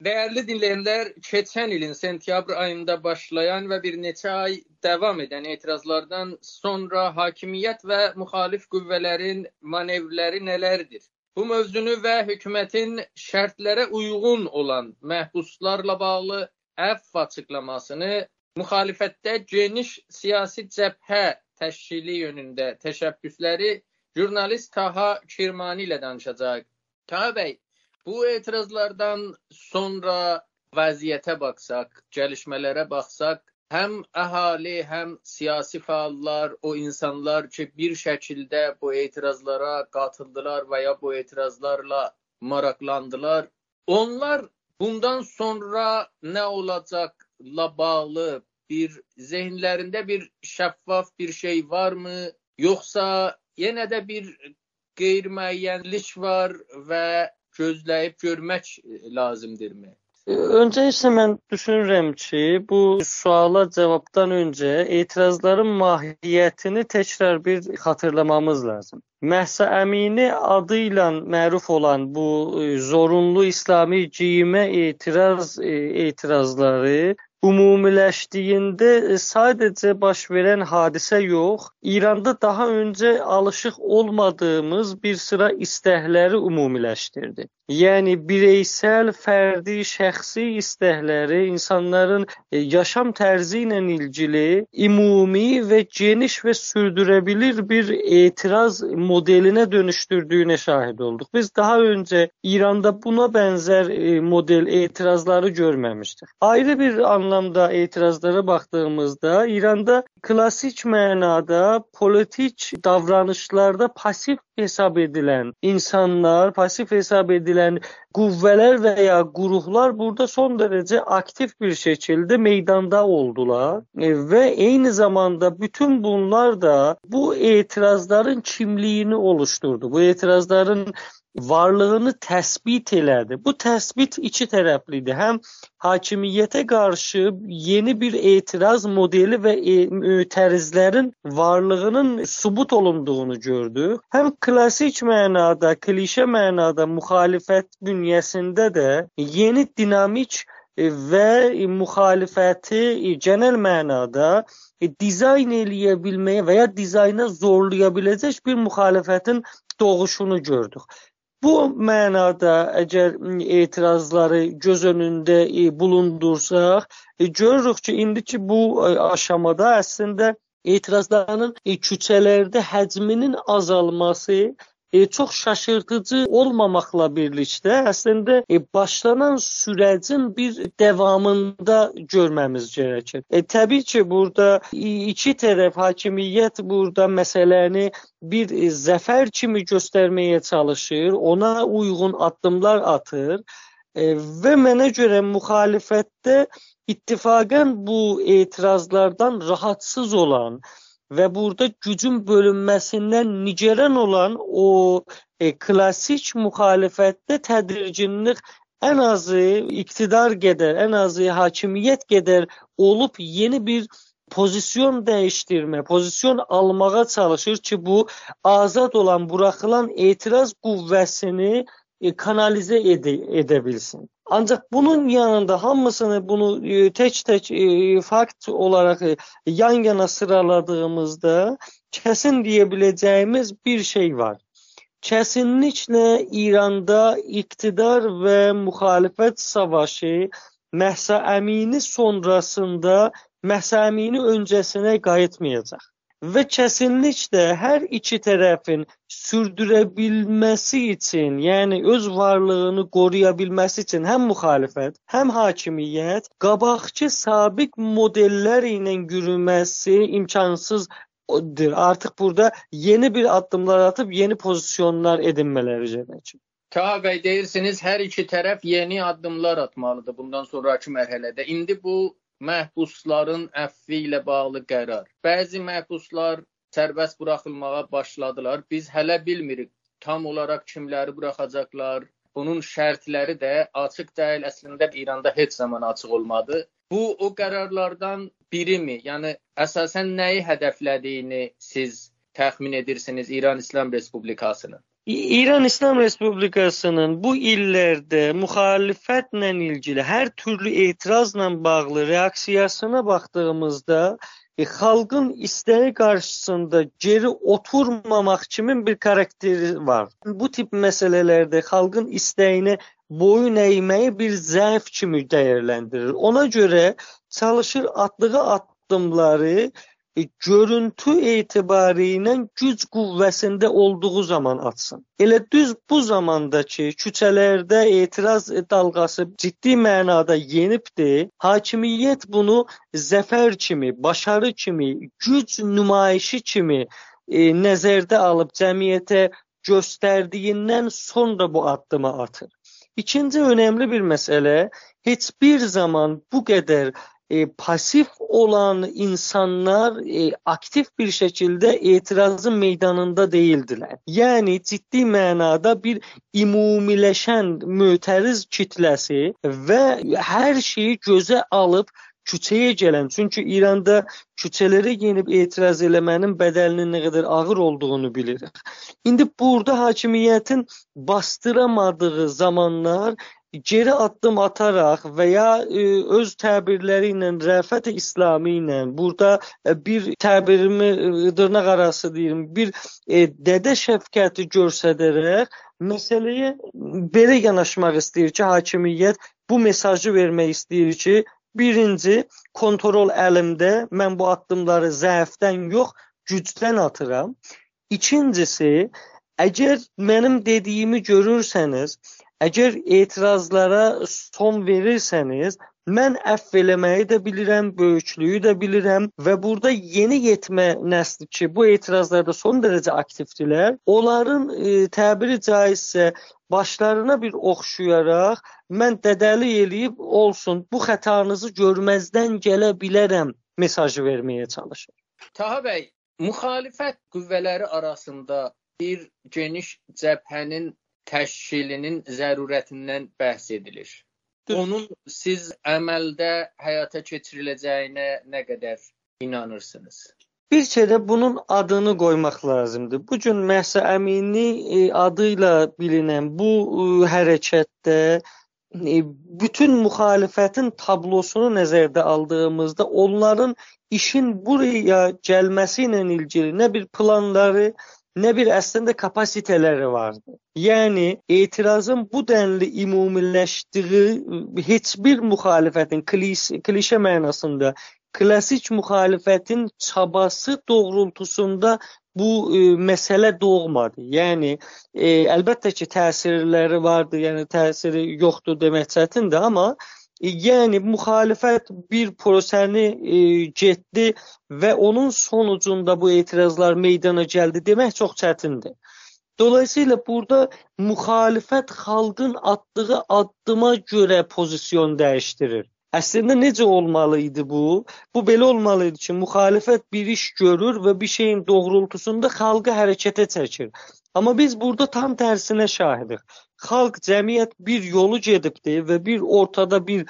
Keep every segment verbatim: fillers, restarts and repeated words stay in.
Değerli dinleyenler, keçən ilin sentyabr ayında başlayan və bir neçə ay davam edən etirazlardan sonra hakimiyyət və müxalif qüvvələrin manevrləri nələrdir? Bu mövzunu və hökumətin şərtlərə uyğun olan məhbuslarla bağlı əfv açıqlamasını müxalifətdə geniş siyasi cəbhə təşkili yönündə təşəbbüsləri jurnalist Taha Kirmani ilə danışacaq. Taha bəy, bu etirazlardan sonra vəziyyətə baxsaq, gəlişmələrə baxsaq, həm əhali, həm siyasi fəallar, o insanlar ki, bir şəkildə bu etirazlara qatıldılar və ya bu etirazlarla maraqlandılar, onlar bundan sonra nə olacaqla bağlı bir zehinlərində bir şəffaf bir şey varmı, yoxsa yenə də bir qeyri-müəyyənlik var və gözləyib görmək lazımdırmı? Öncə isə mən düşünürəm ki, bu suala cavabdan öncə etirazların mahiyyətini təkrar bir xatırlamamız lazım. Məhsa Əmini adı ilə məruf olan bu zorunlu İslami geyimə etiraz etirazları ümumiləşdiyində sadəcə baş verən hadisə yox, İranda daha öncə alışıq olmadığımız bir sıra istəkləri ümumiləşdirdi. Yəni bireysel, fərdi, şəxsi istəkləri insanların yaşam tərzi ilə ilgili ümumi və geniş və sürdürəbilir bir etiraz modelinə dönüşdürdüyünə şahid olduq. Biz daha öncə İranda buna bənzər model etirazları görməmişdik. Ayrı bir anlamda etirazlara baxdığımızda İranda klasik mənada politik davranışlarda pasif hesab edilən insanlar, pasif hesab edilən qüvvələr və ya qurumlar burada son dərəcə aktiv bir şəkildə meydanda oldular və eyni zamanda bütün bunlar da bu etirazların kimliyini oluşturdu. Bu etirazların varlığını təsbit elədi. Bu təsbit iki tərəflidir. Həm hakimiyyətə qarşı yeni bir etiraz modeli və mütərizlərin varlığının sübut olunduğunu gördük. Həm klasik mənada, klişe mənada müxalifət bünyəsində də yeni dinamik və müxalifəti genel mənada dizayn eləyə bilməyə və ya dizayna zorlaya biləcək bir müxalifətin doğuşunu gördük. Bu mənada əgər etirazları göz önündə bulundursaq, görürük ki, indiki bu aşamada əslində etirazların küçələrdə həcminin azalması çox şaşırtıcı olmamakla birlikdə əslində başlanan sürəcin bir davamında görməmiz gərəkir. E, təbii ki, burada iki tərəf hakimiyyət burada məsələni bir zəfər kimi göstərməyə çalışır, ona uyğun addımlar atır e, və mənə görə müxalifətdə ittifaqən bu etirazlardan rahatsız olan və burada gücün bölünməsindən nigaran olan o e, klasik müxalifətdə tədirginlik ən azı iqtidar qədər, ən azı hakimiyyət qədər olub yeni bir pozisyon dəyişdirmə, pozisyon almağa çalışır ki, bu azad olan, buraxılan etiraz qüvvəsini e, kanalizə edə, edə bilsin. Ancaq bunun yanında hamısını bunu tək-tək e, fakt olaraq e, yan-yana sıraladığımızda kəsin deyə biləcəyimiz bir şey var. Kəsinliklə İranda iqtidar və müxalifət savaşı Məhsa Əmini sonrasında Məhsa Əmini öncəsinə qayıtmayacaq. Və kəsinliklə hər iki tərəfin sürdürə bilməsi üçün, yəni öz varlığını qoruya bilməsi üçün həm müxalifət, həm hakimiyyət qabaqçı sabiq modellər ilə yürüməsi imkansızdır. Artıq burada yeni bir addımlar atıp yeni pozisyonlar edinmələri gərəkir. Taha bəy, deyirsiniz, hər iki tərəf yeni addımlar atmalıdır bundan sonraki mərhələdə. İndi bu məhbusların əfvi ilə bağlı qərar. Bəzi məhbuslar sərbəst buraxılmağa başladılar. Biz hələ bilmirik tam olaraq kimləri buraxacaqlar. Bunun şərtləri də açıq deyil. Əslində İranda heç zaman açıq olmadı. Bu o qərarlardan biri mi? Yəni əsasən nəyi hədəflədiyini siz təxmin edirsiniz İran İslam Respublikasının? İran İslam Respublikasının bu illərdə müxalifətlə ilgili hər türlü etirazla bağlı reaksiyasına baxdığımızda e, xalqın istəyi qarşısında geri oturmamaq kimi bir karakteri var. Bu tip məsələlərdə xalqın istəyinə boyun əyməyi bir zəif kimi dəyərləndirir. Ona görə çalışır atdığı addımları E, görüntü etibariyle güc qüvvəsində olduğu zaman atsın. Elə düz bu zamanda ki, küçələrdə etiraz dalğası ciddi mənada yenibdir, hakimiyyət bunu zəfər kimi, başarı kimi, güc nümayişi kimi e, nəzərdə alıb cəmiyyətə göstərdiyindən sonra bu addımı atır. İkinci önemli bir məsələ, heç bir zaman bu qədər E, pasif olan insanlar e, aktif bir şekilde itirazın meydanında değildiler. Yani ciddi mənada bir ümumileşen mütəriz kitləsi ve her şeyi göze alıp küçəyə gələn, çünkü İranda küçələrə yenib etiraz eləmənin bədəlinin nə qədər ağır olduğunu bilirik. İndi burada hakimiyyətin bastıramadığı zamanlar geri addım ataraq və ya e, öz təbirləri ilə, rəfət-i İslami ilə, burada e, bir təbirimi e, dırnaq arası deyim, bir e, dədə şəfqəti göstərərək məsələyə belə yanaşmaq istəyir ki, hakimiyyət bu mesajı vermək istəyir ki, birinci, kontrol əlimdə, mən bu addımları zəifdən yox, gücdən atıram. İkincisi, əgər mənim dediyimi görürsəniz, əgər etirazlara son verirsəniz, mən əfv eləməyi də bilirəm, böyüklüyü də bilirəm və burada yeni yetmə nəsli ki, bu etirazlarda son dərəcə aktifdirlər, onların e, təbiri caizsə başlarına bir oxşuyaraq, mən dədəli eləyib olsun, bu xətanızı görməzdən gələ bilərəm mesajı verməyə çalışır. Taha bəy, müxalifət qüvvələri arasında bir geniş cəbhənin təşkilinin zərurətindən bəhs edilir. Onun siz əməldə həyata keçiriləcəyinə nə qədər inanırsınız? Bir kere bunun adını qoymaq lazımdır. Bugün Məhsə Əmini e, adıyla bilinən bu e, hərəkətdə e, bütün müxalifətin tablosunu nəzərdə aldığımızda onların işin buraya gəlməsi ilə ilgili nə bir planları, ne bir aslında kapasiteleri vardı. Yani itirazın bu denli ümumileştiği hiçbir muhalefetin klişe, klişe manasında klasik muhalefetin çabası doğrultusunda bu e, mesele doğmadı. Yani e, elbette ki təsirləri vardı, yani təsiri yoxdur demək çətindir, ama yani muhalefet bir prosəni e, getdi və onun sonucunda bu etirazlar meydana gəldi demək çox çətindir. Dolayısıyla burada muhalefet xalqın atdığı addıma görə pozisyon dəyişdirir. Əslində necə olmalıydı bu? Bu belə olmalıydı ki, muhalefet bir iş görür və bir şeyin doğrultusunda xalqı hərəkətə çəkir. Amma biz burada tam tərsinə şahidik. Xalq, cəmiyyət bir yolu gedibdi və bir ortada bir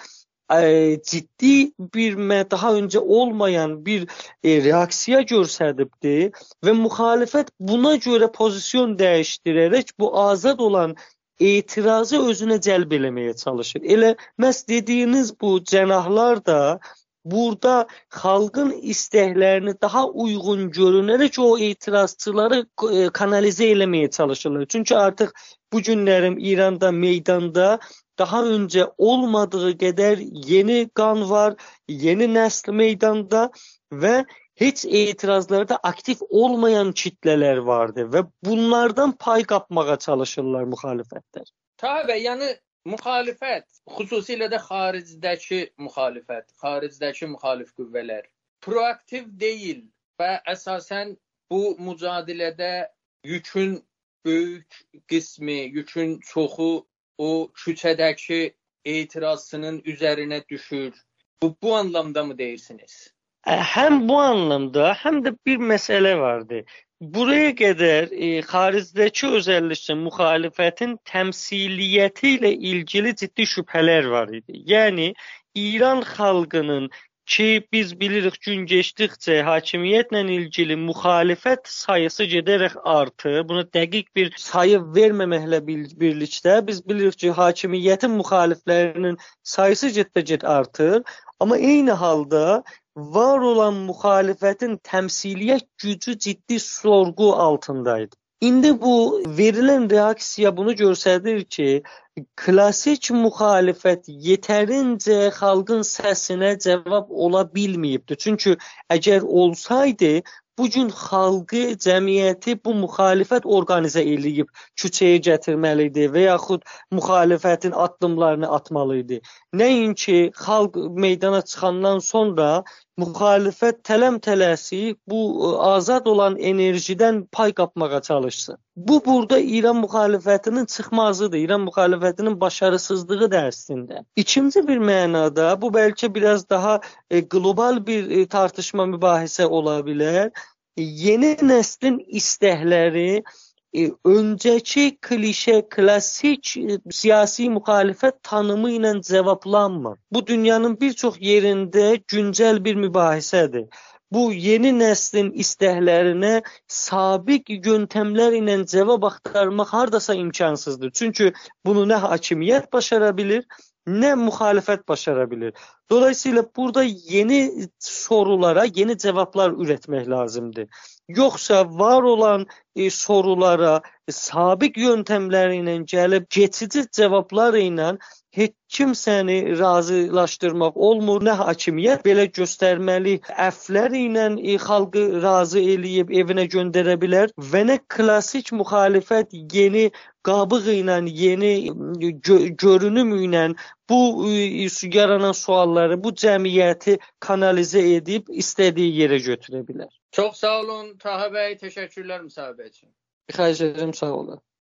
e, ciddi bir daha önce olmayan bir e, reaksiya göstəribdi və muhalefet buna görə pozisyon dəyişdirərək bu azad olan etirazı özünə cəlb eləməyə çalışır. Elə məhz dediyiniz bu cənahlar da burada xalqın istəklərini daha uyğun görünərək o etirazçıları e, kanalizə eləməyə çalışırlar. Çünki artıq bu günlərim İranda meydanda daha önce olmadığı qədər yeni qan var, yeni nəsl meydanda və heç etirazlarda aktif olmayan kitlələr vardı və bunlardan pay qapmağa çalışırlar müxalifətlər. Taha bəy, yəni müxalifət, xüsusilə də xaricdəki müxalifət, xaricdəki müxalif qüvvələr proaktiv deyil və əsasən bu mücadilədə yükün böyük qismi, yükün çoxu o küçədəki etirazçının üzərinə düşür. Bu, bu anlamda mı deyirsiniz? Hem bu anlamda hem de bir mesele vardı. Buraya kadar e, xaricdəki özellikle muhalefetin temsiliyetiyle ilgili ciddi şüpheler var idi. Yani İran xalqının ki biz bilirik gün keçdikcə hakimiyyətlə ilgili müxalifət sayısı gedərək artır. Buna dəqiq bir sayı verməməklə birlikdə biz bilirik ki, hakimiyyətin müxaliflərinin sayısı getdikcə artır. Amma eyni halda var olan müxalifətin təmsiliyyət gücü ciddi sorğu altındaydı. İndi bu verilən reaksiya bunu göstərir ki, klassik müxalifət yetərincə xalqın səsinə cavab ola bilməyibdir. Çünki əgər olsaydı, bugün xalqı, cəmiyyəti bu müxalifət orqanizə eləyib küçəyə gətirməlidir və yaxud müxalifətin addımlarını atmalıydı. Nəinki xalq meydana çıxandan sonra müxalifət tələm-tələsik bu azad olan enerjidən pay qapmağa çalışsın. Bu, burada İran müxalifətinin çıxmazıdır, İran müxalifətinin başarısızlığı da əslində. İkinci bir mənada, bu bəlkə biraz daha e, qlobal bir e, tartışma mübahisə ola bilər. E, yeni nəslin istəkləri e, öncəki klişe, klassik e, siyasi müxalifət tanımı ilə cavablanmır. Bu, dünyanın bir çox yerində güncəl bir mübahisədir. Bu, yeni nəslin istəklərinə sabiq yöntəmlər ilə cavab axtarmaq hardasa imkansızdır. Çünki bunu nə hakimiyyət başara bilir, nə müxalifət başara bilir. Dolayısıyla burada yeni sorulara yeni cavablar üretmək lazımdır. Yoxsa var olan e, sorulara e, sabiq yöntəmlər ilə gəlib keçici cavablar ilə heç kimsəni razılaşdırmaq olmur. Nə hakimiyyət belə göstərməli əflər ilə e, xalqı razı eləyib evinə göndərə bilər və nə klassik müxalifət yeni qabıq ilə, yeni gö görünüm ilə bu e, yaranan sualları, bu cəmiyyəti kanalizə edib istədiyi yerə götürə bilər. Çox sağ olun Taha bəy, təşəkkürlər müsahibə üçün. Xahiş edirəm, sağ olun.